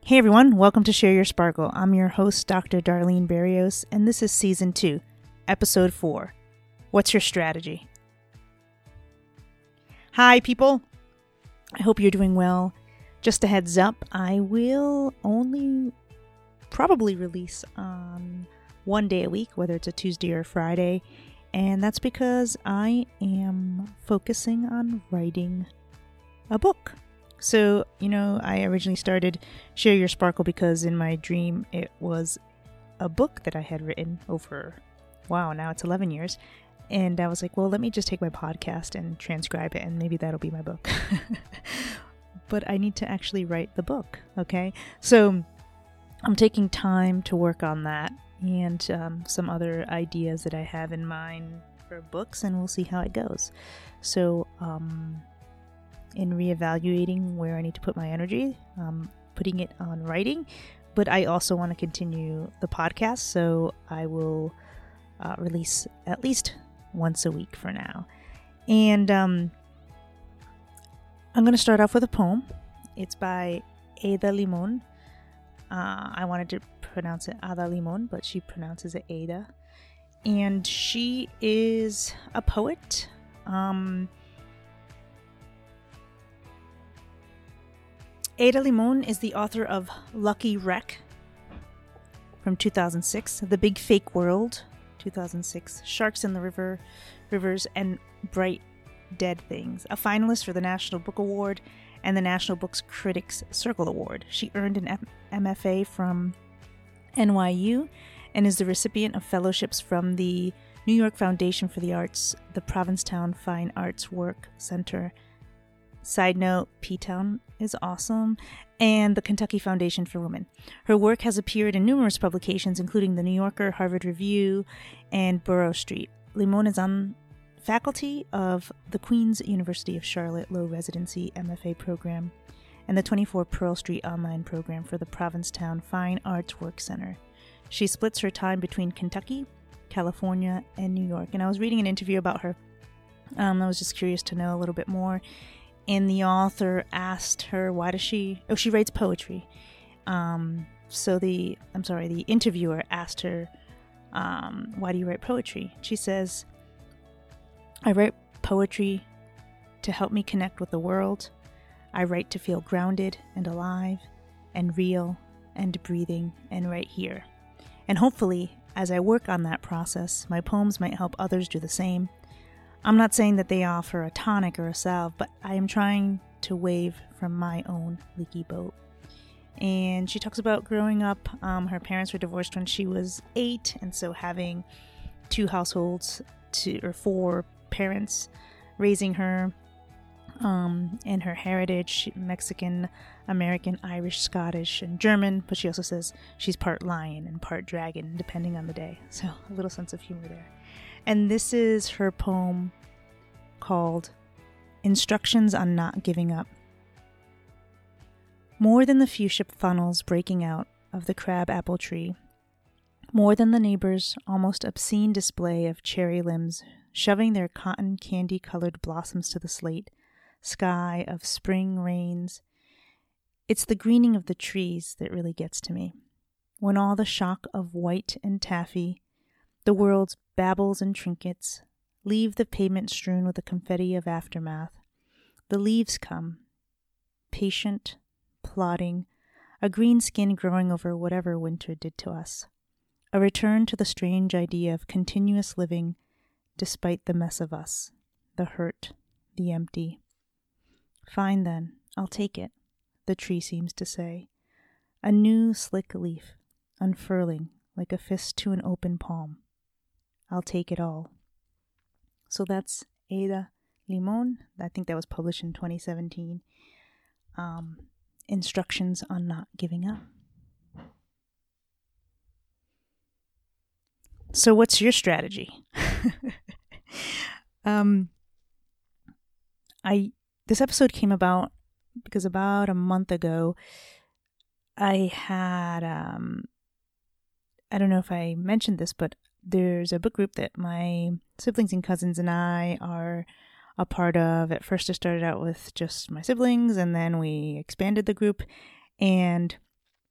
Hey everyone, welcome to Share Your Sparkle. I'm your host, Dr. Darlene Barrios, and this is Season 2, Episode 4. What's your strategy? Hi people, I hope you're doing well. Just a heads up, I will only probably release on one day a week, whether it's a Tuesday or a Friday, and that's because I am focusing on writing a book. So, I originally started Share Your Sparkle because in my dream it was a book that I had written over, now it's 11 years. And I was like, well, let me just take my podcast and transcribe it and maybe that'll be my book. But I need to actually write the book, okay? So I'm taking time to work on that and some other ideas that I have in mind for books, and we'll see how it goes. So, in reevaluating where I need to put my energy, putting it on writing, but I also want to continue the podcast, so I will release at least once a week for now. And I'm going to start off with a poem. It's by Ada Limon. I wanted to pronounce it Ada Limon, but she pronounces it Ada. And she is a poet. Ada Limon is the author of Lucky Wreck from 2006, The Big Fake World, 2006, Sharks in the Rivers, and Bright Dead Things, a finalist for the National Book Award and the National Books Critics Circle Award. She earned an MFA from NYU and is the recipient of fellowships from the New York Foundation for the Arts, the Provincetown Fine Arts Work Center. Side note, P-Town is awesome, and the Kentucky Foundation for Women. Her work has appeared in numerous publications, including The New Yorker, Harvard Review, and Borough Street. Limon is on faculty of the Queen's University of Charlotte Low Residency MFA program and the 24 Pearl Street online program for the Provincetown Fine Arts Work Center. She splits her time between Kentucky, California, and New York. And I was reading an interview about her. I was just curious to know a little bit more. And the author asked her, she writes poetry. The interviewer asked her, why do you write poetry? She says, I write poetry to help me connect with the world. I write to feel grounded and alive and real and breathing and right here. And hopefully, as I work on that process, my poems might help others do the same. I'm not saying that they offer a tonic or a salve, but I am trying to wave from my own leaky boat. And she talks about growing up. Her parents were divorced when she was 8, and so having 2 households, 4 parents raising her, and her heritage, Mexican, American, Irish, Scottish, and German, but she also says she's part lion and part dragon, depending on the day. So a little sense of humor there. And this is her poem called Instructions on Not Giving Up. More than the fuchsia funnels breaking out of the crab apple tree, more than the neighbor's almost obscene display of cherry limbs shoving their cotton candy-colored blossoms to the slate sky of spring rains, it's the greening of the trees that really gets to me. When all the shock of white and taffy, the world's babbles and trinkets, leave the pavement strewn with a confetti of aftermath. The leaves come, patient, plodding, a green skin growing over whatever winter did to us. A return to the strange idea of continuous living despite the mess of us, the hurt, the empty. Fine then, I'll take it, the tree seems to say. A new slick leaf, unfurling like a fist to an open palm. I'll take it all. So that's Ada Limon. I think that was published in 2017. Instructions on Not Giving Up. So what's your strategy? This episode came about because about a month ago, I had, I don't know if I mentioned this, but there's a book group that my siblings and cousins and I are a part of. At first, it started out with just my siblings, and then we expanded the group. And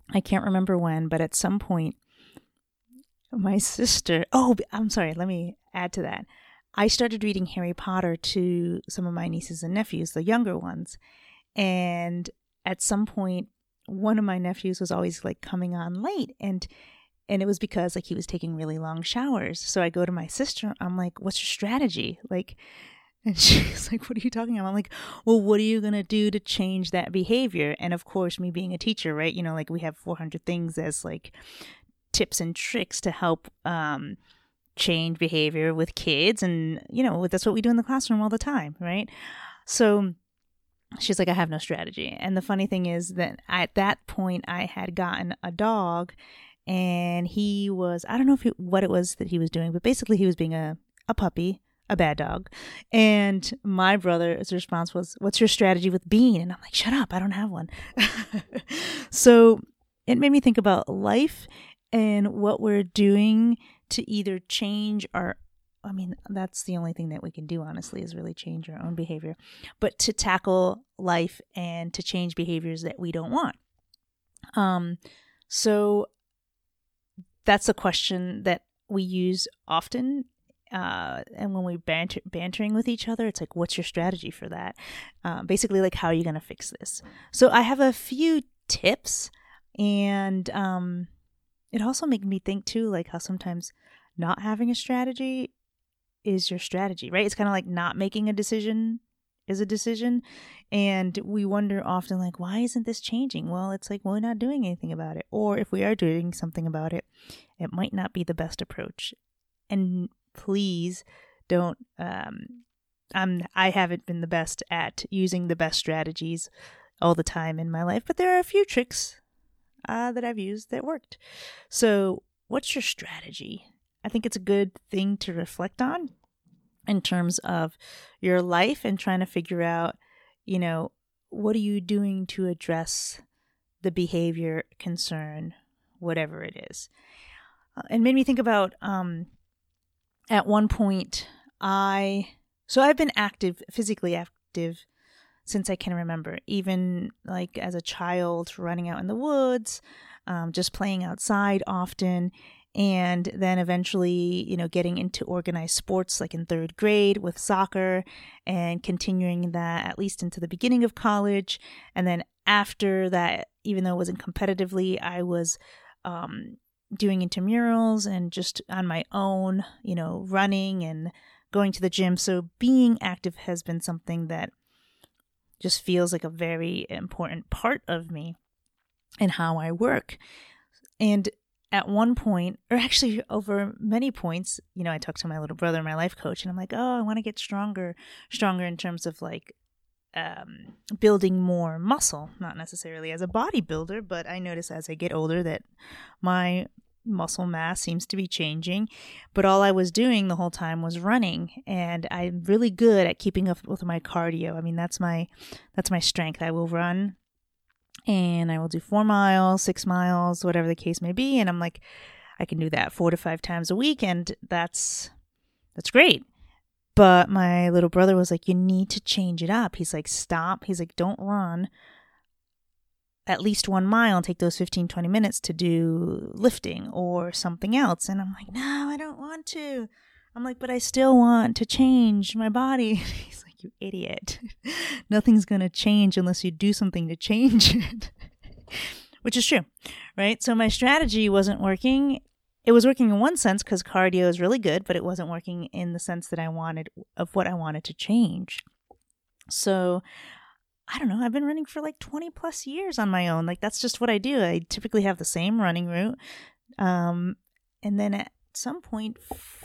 I can't remember when, but at some point, my sister, I'm sorry, let me add to that. I started reading Harry Potter to some of my nieces and nephews, the younger ones. And at some point, one of my nephews was always like coming on late. And it was because like he was taking really long showers. So I go to my sister, I'm like, what's your strategy? Like, and she's like, what are you talking about? I'm like, well, what are you going to do to change that behavior? And of course, me being a teacher, right? Like we have 400 things as like tips and tricks to help change behavior with kids. And, that's what we do in the classroom all the time, right? So she's like, I have no strategy. And the funny thing is that at that point, I had gotten a dog, and he was, I don't know what it was that he was doing, but basically he was being a puppy, a bad dog. And my brother's response was, what's your strategy with Bean? And I'm like, shut up, I don't have one. So it made me think about life and what we're doing to either change that's the only thing that we can do, honestly, is really change our own behavior, but to tackle life and to change behaviors that we don't want. So that's a question that we use often. And when we bantering with each other, it's like, what's your strategy for that? Basically, like, how are you going to fix this? So I have a few tips, and it also made me think too, like how sometimes not having a strategy is your strategy, right? It's kind of like not making a decision is a decision. And we wonder often, like, why isn't this changing? Well, it's like, we're not doing anything about it. Or if we are doing something about it, it might not be the best approach. And please don't, I haven't been the best at using the best strategies all the time in my life, but there are a few tricks that I've used that worked. So what's your strategy? I think it's a good thing to reflect on in terms of your life and trying to figure out, what are you doing to address the behavior, concern, whatever it is. And made me think about, at one point, I've been physically active since I can remember, even like as a child, running out in the woods, just playing outside often. And then eventually, getting into organized sports like in 3rd grade with soccer, and continuing that at least into the beginning of college. And then after that, even though it wasn't competitively, I was doing intramurals and just on my own, running and going to the gym. So being active has been something that just feels like a very important part of me and how I work. And at one point, or actually over many points, I talked to my little brother, my life coach, and I'm like, I want to get stronger in terms of like building more muscle, not necessarily as a bodybuilder, but I notice as I get older that my muscle mass seems to be changing. But all I was doing the whole time was running, and I'm really good at keeping up with my cardio. I mean, that's my strength. I will run, and I will do 4 miles, 6 miles, whatever the case may be. And I'm like, I can do that 4 to 5 times a week. And that's great. But my little brother was like, you need to change it up. He's like, stop. He's like, don't run at least 1 mile and take those 15, 20 minutes to do lifting or something else. And I'm like, no, I don't want to. I'm like, but I still want to change my body. He's like, you idiot. Nothing's going to change unless you do something to change it. Which is true, right? So my strategy wasn't working. It was working in one sense because cardio is really good, but it wasn't working in the sense that I wanted, of what I wanted to change. So I don't know, I've been running for like 20 plus years on my own. Like, that's just what I do. I typically have the same running route. And then at some point,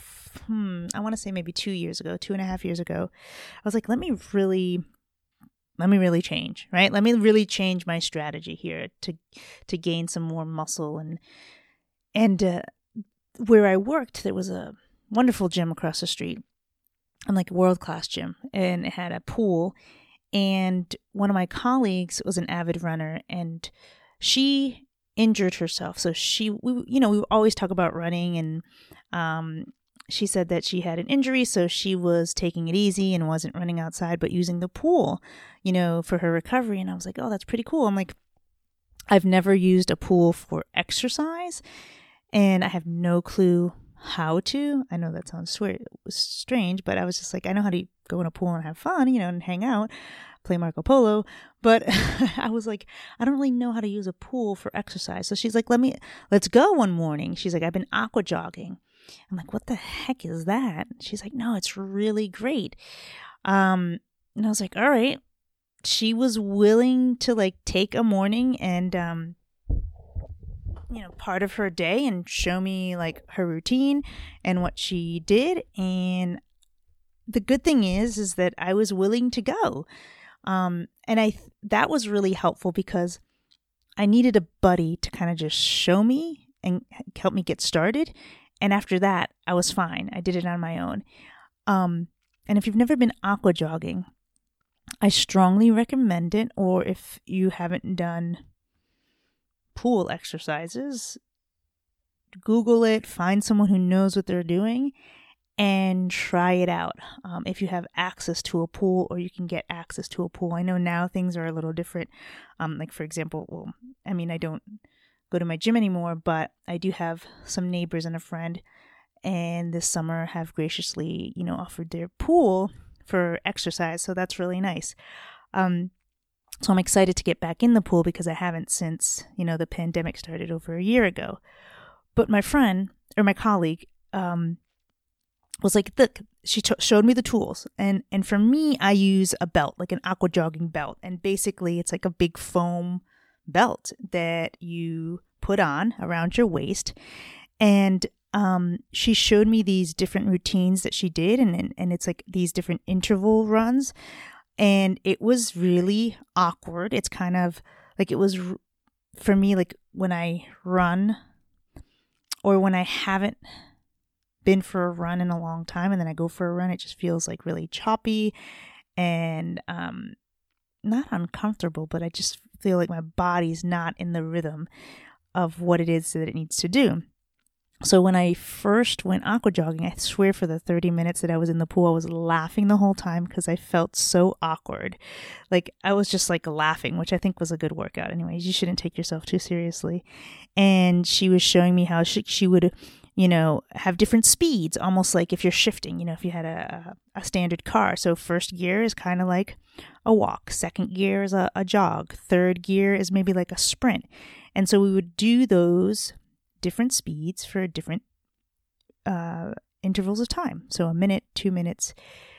I want to say maybe 2.5 years ago, I was like, let me really change, right? Let me really change my strategy here to gain some more muscle. And where I worked, there was a wonderful gym across the street, and like a world-class gym, and it had a pool. And one of my colleagues was an avid runner, and she injured herself. So we always talk about running, and she said that she had an injury, so she was taking it easy and wasn't running outside, but using the pool, for her recovery. And I was like, oh, that's pretty cool. I'm like, I've never used a pool for exercise, and I have no clue how to. I know that sounds strange, but I was just like, I know how to go in a pool and have fun, and hang out, play Marco Polo. But I was like, I don't really know how to use a pool for exercise. So she's like, let's go one morning. She's like, I've been aqua jogging. I'm like, what the heck is that? She's like, no, it's really great. And I was like, all right. She was willing to like take a morning and, part of her day and show me like her routine and what she did. And the good thing is that I was willing to go. And that was really helpful because I needed a buddy to kind of just show me and help me get started. And after that, I was fine. I did it on my own. And if you've never been aqua jogging, I strongly recommend it. Or if you haven't done pool exercises, Google it, find someone who knows what they're doing, and try it out. If you have access to a pool, or you can get access to a pool. I know now things are a little different. Like for example, I don't go to my gym anymore, but I do have some neighbors and a friend, and this summer have graciously, offered their pool for exercise. So that's really nice. So I'm excited to get back in the pool because I haven't since, the pandemic started over a year ago. But my friend or my colleague was like, look, she showed me the tools. And for me, I use a belt, like an aqua jogging belt. And basically it's like a big foam belt that you put on around your waist. And she showed me these different routines that she did. And it's like these different interval runs. And it was really awkward. It's kind of like it was for me, like when I run or when I haven't been for a run in a long time and then I go for a run, it just feels like really choppy and not uncomfortable, but I just feel like my body's not in the rhythm of what it is that it needs to do. So when I first went aqua jogging, I swear for the 30 minutes that I was in the pool, I was laughing the whole time because I felt so awkward. Like I was just like laughing, which I think was a good workout. Anyways, you shouldn't take yourself too seriously. And she was showing me how she would, have different speeds, almost like if you're shifting, if you had a standard car. So first gear is kind of like a walk. Second gear is a jog. Third gear is maybe like a sprint. And so we would do those different speeds for different intervals of time. So a minute, 2 minutes.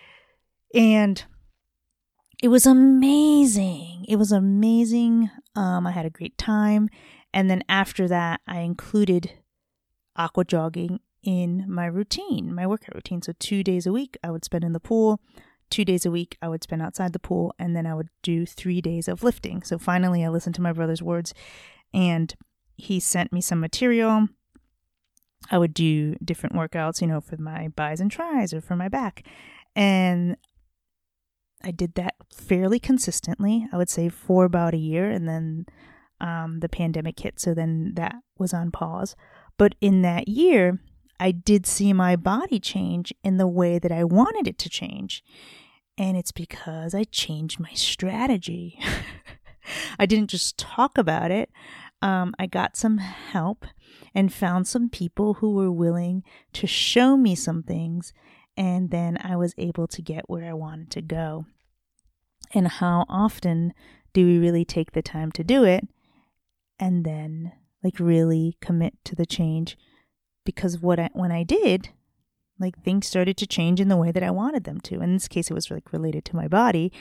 And it was amazing. It was amazing. I had a great time. And then after that, I included aqua jogging in my routine, my workout routine. So 2 days a week I would spend in the pool. 2 days a week I would spend outside the pool. And then I would do 3 days of lifting. So finally I listened to my brother's words and he sent me some material. I would do different workouts, for my bis and tris or for my back. And I did that fairly consistently, I would say for about a year. And then the pandemic hit. So then that was on pause. But in that year, I did see my body change in the way that I wanted it to change. And it's because I changed my strategy. I didn't just talk about it. I got some help and found some people who were willing to show me some things. And then I was able to get where I wanted to go. And how often do we really take the time to do it and then really commit to the change? Because when I did, things started to change in the way that I wanted them to. In this case, it was related to my body.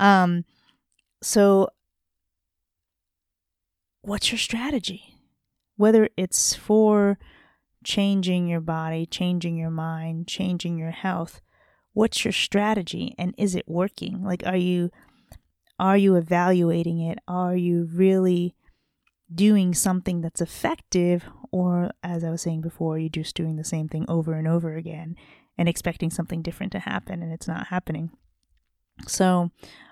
So what's your strategy? Whether it's for changing your body, changing your mind, changing your health, what's your strategy and is it working? Are you evaluating it? Are you really doing something that's effective? Or as I was saying before, you're just doing the same thing over and over again and expecting something different to happen and it's not happening. So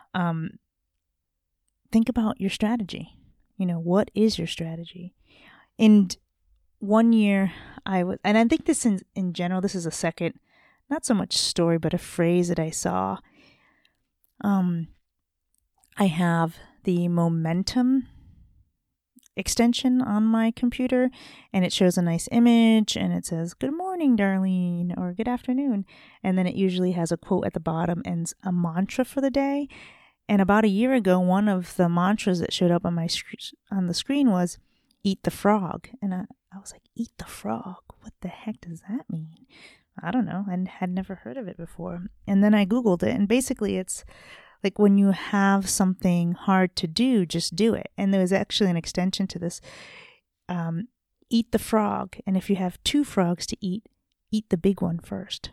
think about your strategy. What is your strategy? And 1 year and I think this in general, this is a second, not so much story, but a phrase that I saw. I have the momentum extension on my computer, and it shows a nice image and it says, "Good morning, Darlene," or "Good afternoon." And then it usually has a quote at the bottom and a mantra for the day. And about a year ago, one of the mantras that showed up on my on the screen was "Eat the frog." And I was like, "Eat the frog? What the heck does that mean?" I don't know. I had never heard of it before. And then I Googled it, and basically it's like when you have something hard to do, just do it. And there was actually an extension to this. Eat the frog. And if you have 2 frogs to eat the big one first.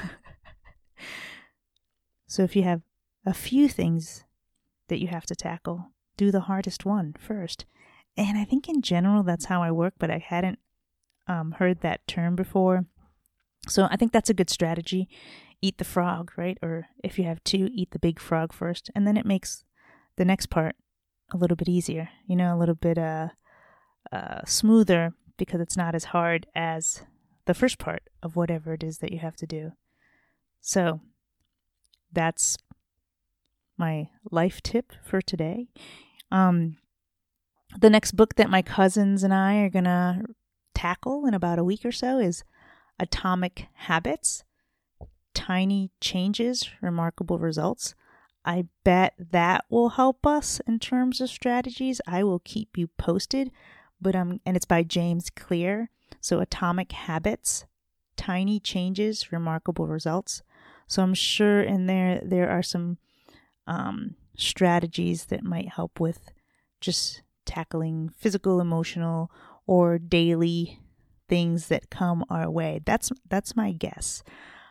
So if you have a few things that you have to tackle, do the hardest one first. And I think in general, that's how I work, but I hadn't heard that term before. So I think that's a good strategy. Eat the frog, right? Or if you have 2, eat the big frog first. And then it makes the next part a little bit easier, a little bit smoother, because it's not as hard as the first part of whatever it is that you have to do. So that's my life tip for today. The next book that my cousins and I are going to tackle in about a week or so is Atomic Habits, Tiny Changes, Remarkable Results. I bet that will help us in terms of strategies. I will keep you posted, and it's by James Clear. So Atomic Habits, Tiny Changes, Remarkable Results. So I'm sure in there are some strategies that might help with just tackling physical, emotional, or daily things that come our way. That's my guess.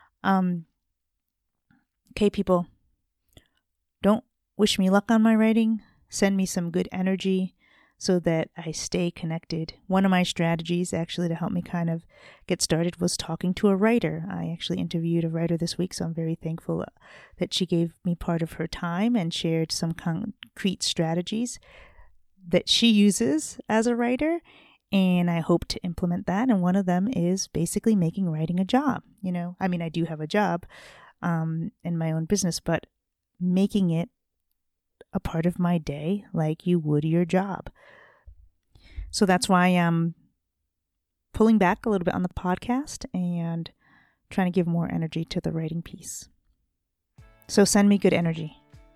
Okay, people, don't wish me luck on my writing. Send me some good energy so that I stay connected. One of my strategies actually to help me kind of get started was talking to a writer. I actually interviewed a writer this week, so I'm very thankful that she gave me part of her time and shared some concrete strategies that she uses as a writer. And I hope to implement that. And one of them is basically making writing a job. I do have a job in my own business, but making it a part of my day like you would your job. So that's why I'm pulling back a little bit on the podcast and trying to give more energy to the writing piece. So send me good energy.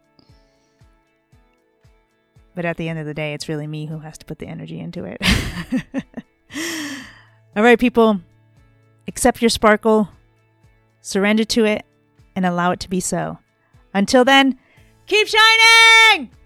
But at the end of the day, it's really me who has to put the energy into it. All right, people, accept your sparkle, surrender to it, and allow it to be so. Until then, keep shining!